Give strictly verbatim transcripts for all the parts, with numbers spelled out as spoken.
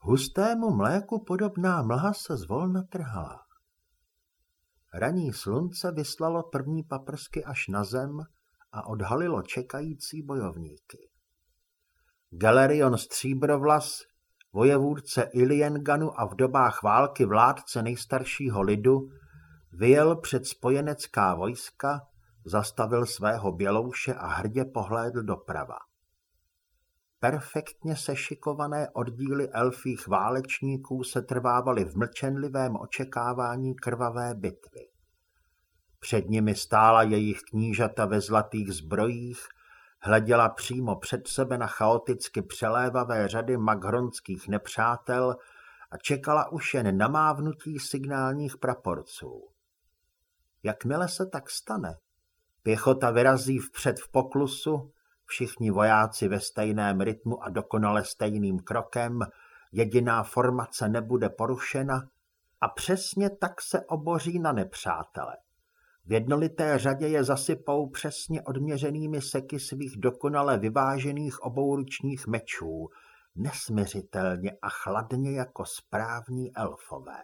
hustému mléku podobná mlha se zvolna trhala. Ranní slunce vyslalo první paprsky až na zem a odhalilo čekající bojovníky. Galerion Stříbrovlas, vojevůdce Ilienganu a v dobách války vládce nejstaršího lidu, vyjel před spojenecká vojska, zastavil svého bělouše a hrdě pohlédl doprava. Perfektně sešikované oddíly elfích válečníků se trvávaly v mlčenlivém očekávání krvavé bitvy. Před nimi stála jejich knížata ve zlatých zbrojích, hleděla přímo před sebe na chaoticky přelévavé řady maghronských nepřátel a čekala už jen na mávnutí signálních praporců. Jakmile se tak stane, pěchota vyrazí vpřed v poklusu, všichni vojáci ve stejném rytmu a dokonale stejným krokem, jediná formace nebude porušena a přesně tak se oboří na nepřátele. V jednolité řadě je zasypou přesně odměřenými seky svých dokonale vyvážených obouručních mečů, nesmiřitelně a chladně jako správní elfové.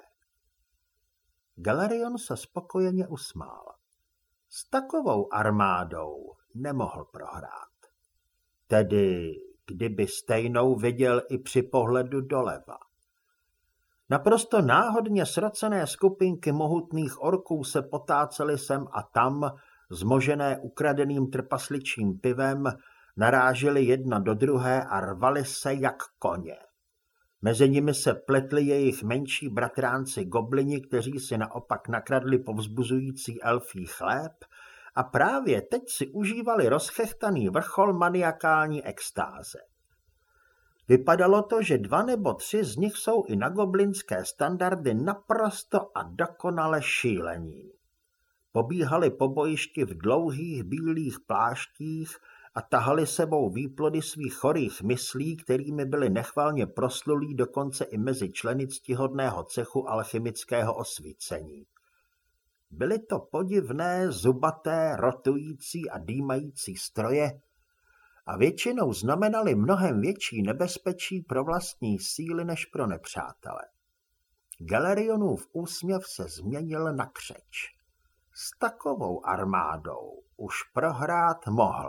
Galerion se spokojeně usmál. S takovou armádou nemohl prohrát. Tedy, kdyby stejnou viděl i při pohledu doleva. Naprosto náhodně srocené skupinky mohutných orků se potácely sem a tam, zmožené ukradeným trpasličím pivem, narážely jedna do druhé a rvaly se jak koně. Mezi nimi se pletli jejich menší bratránci goblini, kteří si naopak nakradli povzbuzující elfí chléb a právě teď si užívali rozchechtaný vrchol maniakální extáze. Vypadalo to, že dva nebo tři z nich jsou i na goblinské standardy naprosto a dokonale šílení. Pobíhali po bojišti v dlouhých bílých pláštích a tahali sebou výplody svých chorých myslí, kterými byli nechvalně proslulí dokonce i mezi členy ctihodného cechu alchymického osvícení. Byly to podivné, zubaté, rotující a dýmající stroje a většinou znamenaly mnohem větší nebezpečí pro vlastní síly než pro nepřátele. Galerionův úsměv se změnil na křeč. S takovou armádou už prohrát mohl.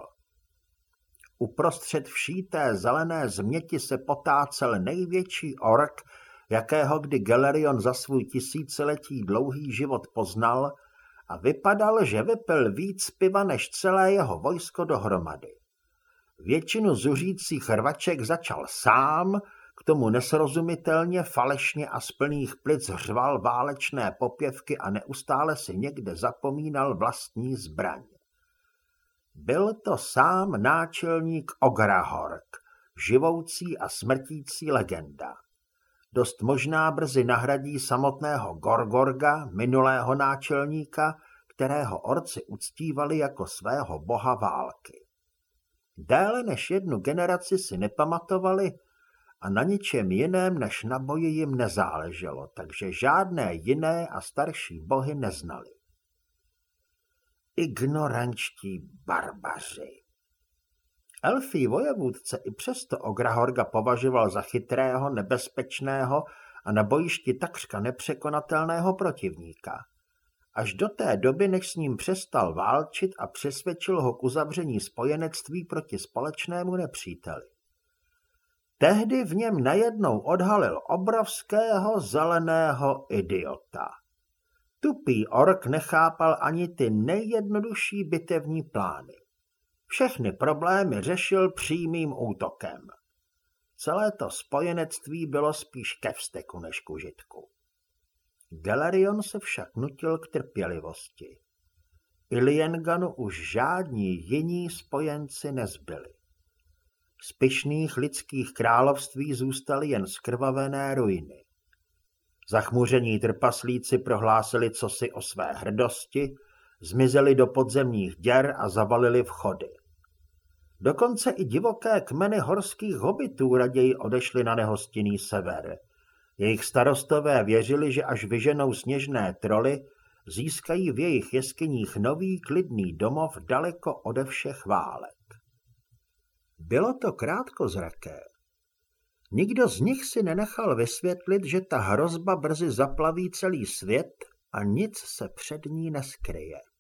Uprostřed vší té zelené změti se potácel největší ork, jakého kdy Galerion za svůj tisíciletí dlouhý život poznal, a vypadal, že vypil víc piva než celé jeho vojsko dohromady. Většinu zuřících rvaček začal sám, k tomu nesrozumitelně, falešně a z plných plic řval válečné popěvky a neustále si někde zapomínal vlastní zbraň. Byl to sám náčelník Ograhork, živoucí a smrtící legenda. Dost možná brzy nahradí samotného Gorgorga, minulého náčelníka, kterého orci uctívali jako svého boha války. Déle než jednu generaci si nepamatovali a na ničem jiném než na boji jim nezáleželo, takže žádné jiné a starší bohy neznali. Ignorančtí barbaři. Elfí vojevůdce i přesto Ograhorga považoval za chytrého, nebezpečného a na bojišti takřka nepřekonatelného protivníka. Až do té doby, než s ním přestal válčit a přesvědčil ho k uzavření spojenectví proti společnému nepříteli. Tehdy v něm najednou odhalil obrovského zeleného idiota. Tupý ork nechápal ani ty nejjednodušší bitevní plány. Všechny problémy řešil přímým útokem. Celé to spojenectví bylo spíš ke vzteku než k užitku. Galerion se však nutil k trpělivosti. Ilienganu už žádní jiní spojenci nezbyli. Z pyšných lidských království zůstaly jen skrvavené ruiny. Zachmuření trpaslíci prohlásili cosi o své hrdosti, zmizeli do podzemních děr a zavalili vchody. Dokonce i divoké kmeny horských hobitů raději odešly na nehostinný sever. Jejich starostové věřili, že až vyženou sněžné troly, získají v jejich jeskyních nový klidný domov daleko ode všech válek. Bylo to krátkozraké. Nikdo z nich si nenechal vysvětlit, že ta hrozba brzy zaplaví celý svět a nic se před ní neskryje.